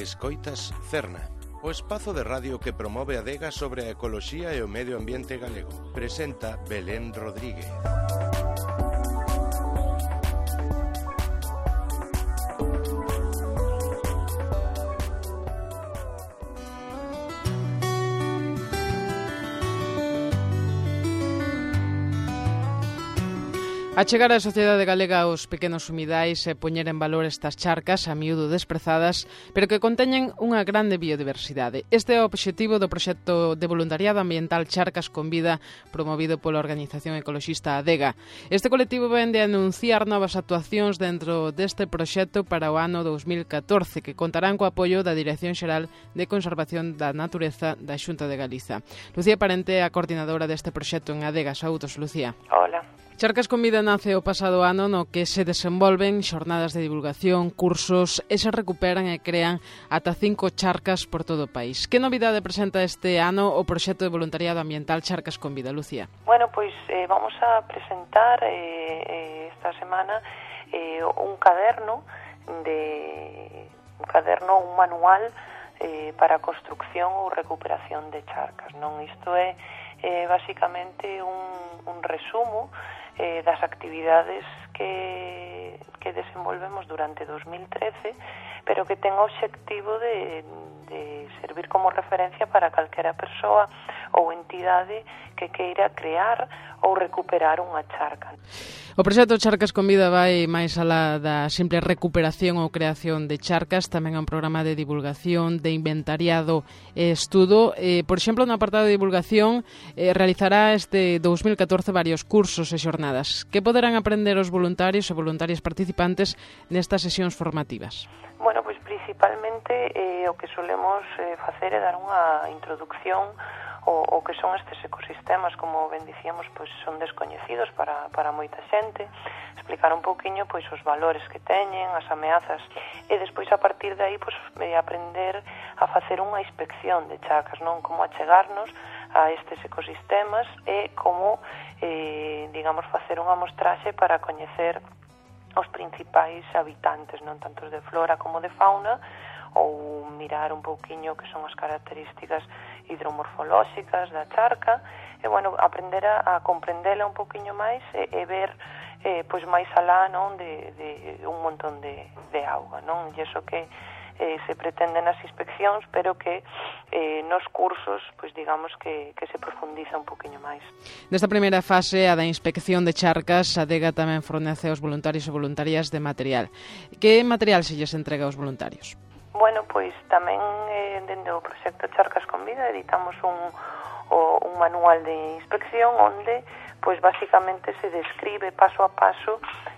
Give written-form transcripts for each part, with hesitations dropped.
Escoitas Cerna, o espazo de radio que promove a adega sobre a ecoloxía e o medio ambiente galego. Presenta Belén Rodríguez. Achegar a sociedade galega aos pequenos humidais e poñer en valor estas charcas a miúdo desprezadas, pero que conteñen unha grande biodiversidade. Este é o obxectivo do proxecto de voluntariado ambiental Charcas con Vida, promovido pola organización ecoloxista Adega. Este colectivo vende a anunciar novas actuacións dentro deste proxecto para o ano 2014, que contarán co apoio da Dirección Xeral de Conservación da Natureza da Xunta de Galiza. Lucía Parente é a coordinadora deste proxecto en Adega. Saúdos, Lucía. Hola. Charcas con Vida nace o pasado ano no que se desenvolven xornadas de divulgación, cursos e se recuperan e crean ata 5 charcas por todo o país. Que novidade presenta este ano o proxecto de voluntariado ambiental Charcas con Vida, Lucía? Bueno, pois vamos a presentar esta semana un caderno, un manual para a construcción ou recuperación de charcas, non? Isto é basicamente un resumo das actividades que desenvolvemos durante 2013, pero que ten o obxectivo de servir como referencia para calquera persoa ou entidade que queira crear ou recuperar unha charca. O proxecto Charcas con Vida vai máis alá da simple recuperación ou creación de charcas, tamén é un programa de divulgación, de inventariado e estudo. Por exemplo, no apartado de divulgación, realizará este 2014 varios cursos e xornadas. Que poderán aprender os voluntarios e voluntarias participantes nestas sesións formativas? Bueno, pois principalmente o que solemos facer é dar unha introducción o que son estes ecosistemas, como ben dicíamos, pois son descoñecidos para moita xente, explicar un pouquiño pois os valores que teñen, as ameazas, e despois a partir de aí pois aprender a facer unha inspección de charcas, non? Como achegarnos a estes ecosistemas e como, digamos, facer unha mostraxe para coñecer os principais habitantes, non tanto de flora como de fauna, ou mirar un pouquiño que son as características hidromorfolóxicas da charca, e, bueno, aprender a comprendela un pouquiño máis e ver pois máis alá, non, de un montón de auga, non? E iso que se pretende nas inspeccións, pero que nos cursos, pois digamos que se profundiza un poquinho máis. Nesta primeira fase, a da inspección de charcas, a Adega tamén fornece aos voluntarios e voluntarias de material. Que material se lles entrega aos voluntarios? Bueno, pois tamén dende o proxecto Charcas con Vida editamos un manual de inspección onde pois basicamente se describe paso a paso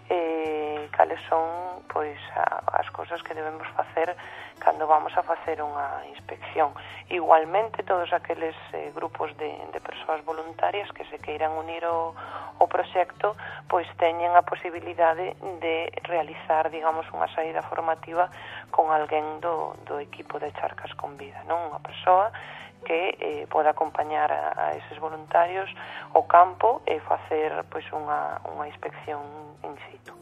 cales son pois as cousas que debemos facer cando vamos a facer unha inspección. Igualmente, todos aqueles grupos de persoas voluntarias que se queiran unir ao proxecto, pois teñen a posibilidade de realizar, digamos, unha saída formativa con alguén do equipo de Charcas con Vida, non? Unha persoa que pode acompañar a eses voluntarios ao campo e facer pois unha inspección in situ.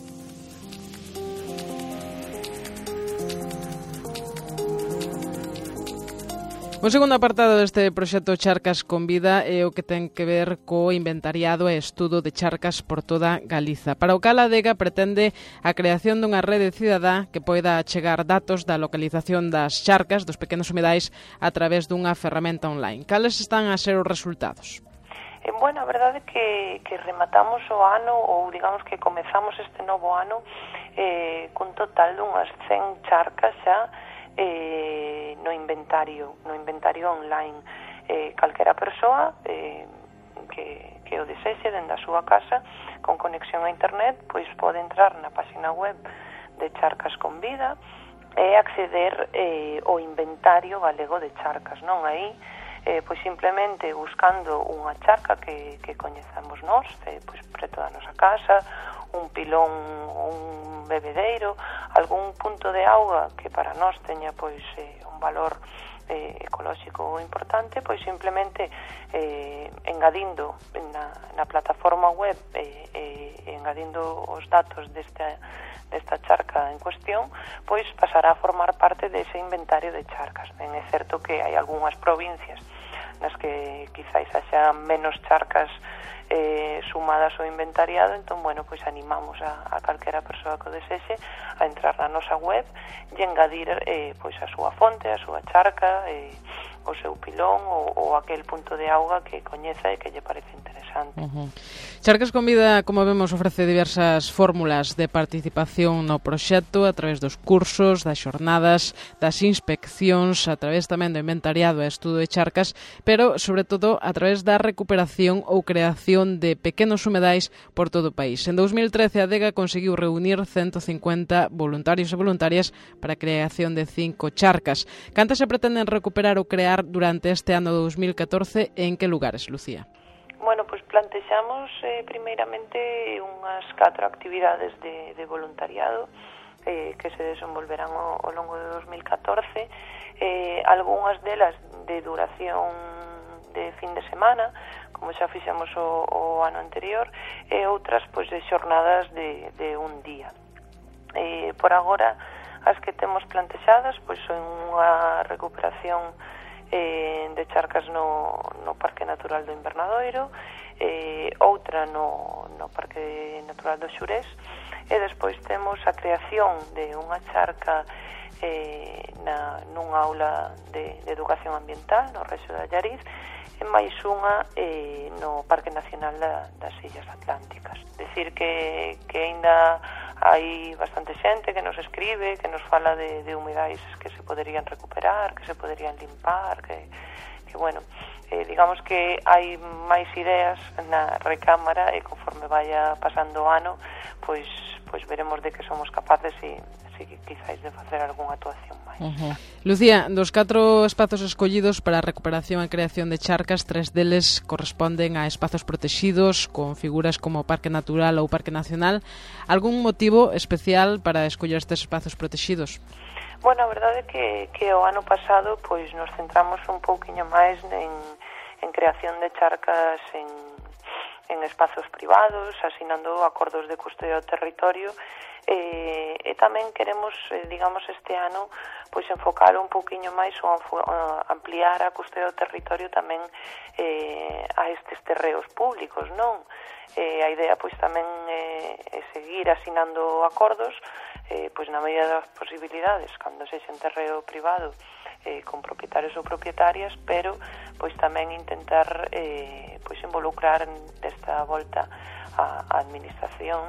O segundo apartado deste proxecto Charcas con Vida é o que ten que ver co inventariado e estudo de charcas por toda Galiza. Para o cal a Adega pretende a creación dunha rede cidadá que poida achegar datos da localización das charcas, dos pequenos humidais, a través dunha ferramenta online. Cales están a ser os resultados? Bueno, a verdade é que rematamos o ano, ou digamos que comezamos este novo ano cun total dunhas 100 charcas xa no inventario online. Calquera persoa que o desexe dende a súa casa con conexión a internet, pois pode entrar na página web de Charcas con Vida e acceder ao inventario galego de charcas, non? Aí pois simplemente buscando unha charca que coñezamos nós, pois preto da nosa casa, un pilón, un bebedeiro, algún punto de auga que para nós teña pois un valor ecolóxico importante, pois simplemente engadindo na plataforma web engadindo os datos desta charca en cuestión, pois pasará a formar parte dese inventario de charcas. Ben, é certo que hai algunhas provincias nas que quizáis haxa menos charcas sumadas ao inventariado, entón, bueno, pois animamos a calquera persoa que o desexe a entrar na nosa web e engadir pois a súa fonte, a súa charca, o seu pilón ou aquel punto de auga que coñeza e que lle parece interesante. Charcas con Vida, como vemos, ofrece diversas fórmulas de participación no proxecto a través dos cursos, das xornadas, das inspeccións, a través tamén do inventariado e estudo de charcas, pero, sobre todo, a través da recuperación ou creación de pequenos humedais por todo o país. En 2013, a Adega conseguiu reunir 150 voluntarios e voluntarias para a creación de 5 charcas. Cantas se pretenden recuperar ou crear durante este ano 2014 e en que lugares, Lucía? Bueno, pois plantexamos primeiramente unhas 4 actividades de voluntariado que se desenvolverán ao longo de 2014, algunhas delas de duración de fin de semana, como xa fixemos o ano anterior, e outras pois de xornadas de un día. Por agora, as que temos plantexadas pois son unha recuperación de charcas no Parque Natural do Invernadoiro, outra no Parque Natural do Xurés, e despois temos a creación de unha charca nunha aula de educación ambiental no Rexo de Allariz, e máis unha no Parque Nacional das Illas Atlánticas. Decir que aínda hai bastante xente que nos escribe, que nos fala de humedais que se poderían recuperar, que se poderían limpar, que bueno, digamos que hai máis ideas na recámara e conforme vaya pasando o ano, pois veremos de que somos capaces e quizáis de facer algunha actuación máis. Lucía, dos 4 espazos escollidos para a recuperación e creación de charcas, 3 deles corresponden a espazos protegidos con figuras como Parque Natural ou Parque Nacional. Algún motivo especial para escoller estes espazos protegidos? Bueno, a verdade é que o ano pasado pois nos centramos un pouquiño máis en creación de charcas en espazos privados, asinando acordos de custodia do territorio, e tamén queremos, digamos, este ano pois enfocar un pouquiño máis ou ampliar a custodia do territorio tamén a estes terreos públicos, non? A idea pois tamén é seguir asinando acordos pois na medida das posibilidades cando sexa en terreo privado con propietarios ou propietarias, pero pois tamén intentar pois involucrar desta volta a administración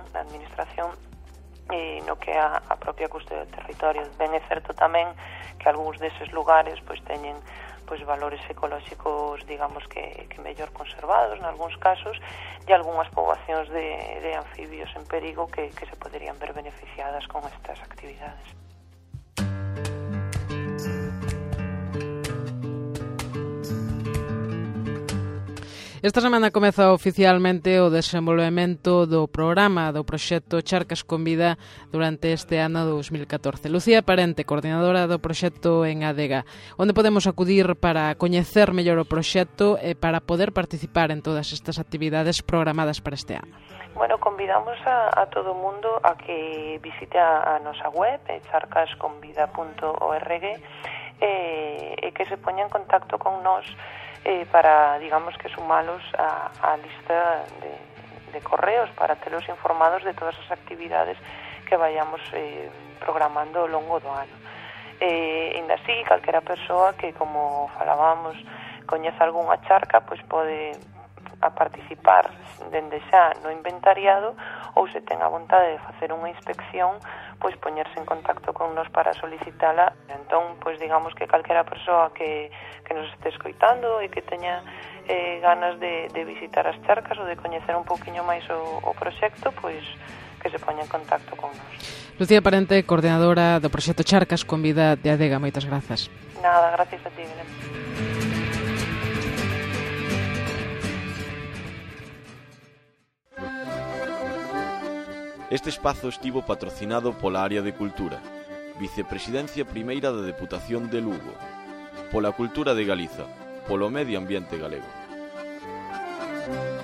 no que é a propia custodia do territorio. Ben é certo tamén que algúns deses lugares pois teñen pois valores ecolóxicos, digamos que mellor conservados nalgúns casos, e algunhas poboacións de anfibios en perigo que se poderían ver beneficiadas con estas actividades. Esta semana comeza oficialmente o desenvolvemento do programa do proxecto Charcas con Vida durante este ano 2014. Lucía Parente, coordinadora do proxecto en Adega. Onde podemos acudir para coñecer mellor o proxecto e para poder participar en todas estas actividades programadas para este ano? Bueno, convidamos a todo o mundo a que visite a nosa web, charcasconvida.org, e que se poña en contacto con nós para, digamos, que sumalos a lista de correos para telos informados de todas as actividades que vayamos programando ao longo do ano. Ainda así, calquera persoa que, como falábamos, coñeza algunha charca, pois pode a participar dende xa no inventariado, ou se ten a vontade de facer unha inspección, pois poñerse en contacto con nos para solicitala. Entón, pois digamos que calquera persoa que nos este escoitando e que teña ganas de visitar as charcas ou de coñecer un pouquiño máis o proxecto, pois que se poña en contacto con nos. Lucía Parente, coordinadora do proxecto Charcas con Vida de Adega, moitas grazas. Nada, gracias a ti, Belén. Este espazo estivo patrocinado pola Área de Cultura, Vicepresidencia Primeira da Deputación de Lugo, pola cultura de Galiza, polo medio ambiente galego.